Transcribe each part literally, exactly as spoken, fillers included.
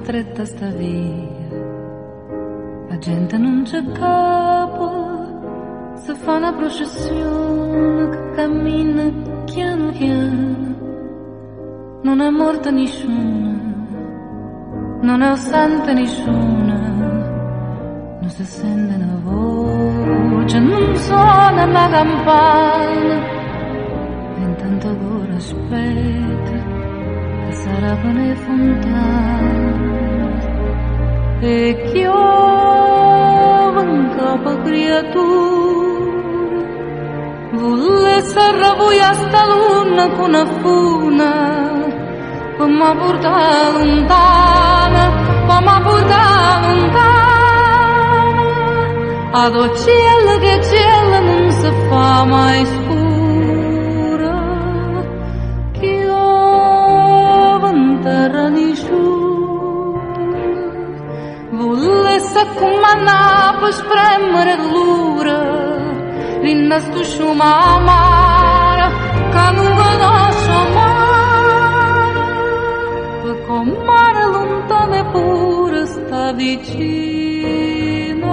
stretta sta via, la gente non c'è capo, si fa una processione che cammina piano piano, non è morta nessuno, non è assente nessuno, non si sente una voce, non suona una campana, e intanto ora aspetta che sarà le fontane e chiova in capo creatura, volesse arrabbiare sta luna con una funa, poi mi porta lontana, poi mi porta lontana, ad o cielo che cielo non si fa mai scura, chiova in terra nessuno, volesse accomandare per spremere l'ura, rinda sto sciuma amara, che non conosco mare, con mare lontano eppure sta vicino.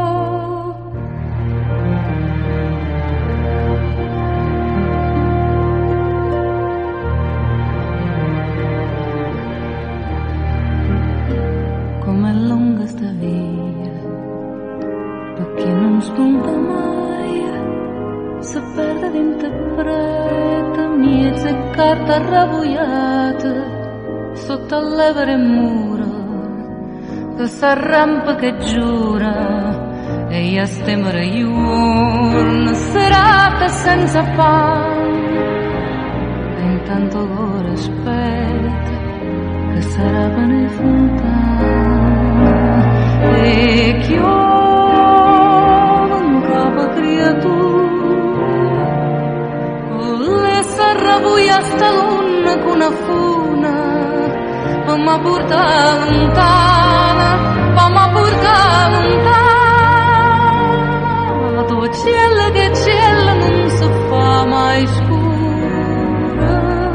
Com'è lunga sta via, perché non spunta mai, si perde d'interpreta, miezza carta arrabbiata sotto all'evere muro, che s'arrampa che giura, e io stemere giorno, serata senza pane, e intanto ora aspetta, che sarà pane fontana, e chiova in capo creatura, volesse arrabbiare sta luna con una funa, ma porta lontana, ma porta lontana, tu cielo che cielo non si fa mai scura,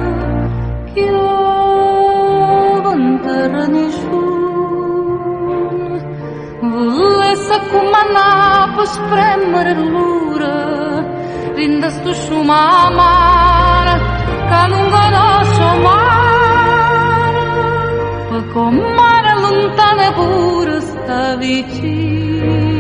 chiova in terra nessuno, volesse accomandare per spremere l'ura, rinda sto sciuma amara, che non conosco mai, con mare lontano pure sta vicino.